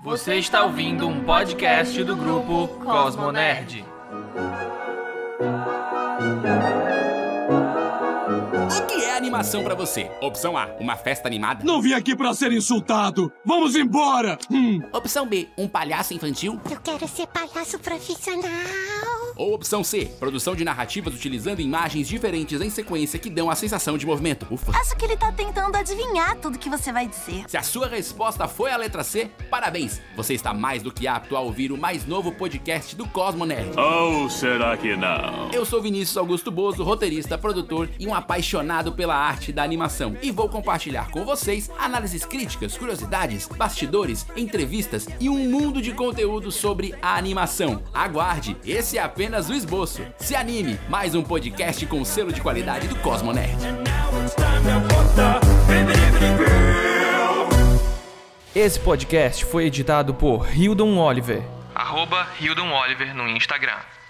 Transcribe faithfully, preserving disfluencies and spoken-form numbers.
Você está ouvindo um podcast do grupo Cosmonerd. O que é animação pra você? Opção A, uma festa animada. Não vim aqui pra ser insultado. Vamos embora. Hum. Opção B, um palhaço infantil. Eu quero ser palhaço profissional. Ou opção C, produção de narrativas utilizando imagens diferentes em sequência que dão a sensação de movimento. Ufa. Acho que ele tá tentando adivinhar tudo que você vai dizer. Se a sua resposta foi a letra C, parabéns! Você está mais do que apto a ouvir o mais novo podcast do Cosmonerd. Ou será que não? Eu sou Vinícius Augusto Bozo, roteirista, produtor e um apaixonado pela arte da animação. E vou compartilhar com vocês análises críticas, curiosidades, bastidores, entrevistas e um mundo de conteúdo sobre a animação. Aguarde, esse é apenas Apenas o esboço. Se anime, mais um podcast com selo de qualidade do Cosmonerd. Esse podcast foi editado por Hildon Oliver. Arroba Hildon Oliver no Instagram.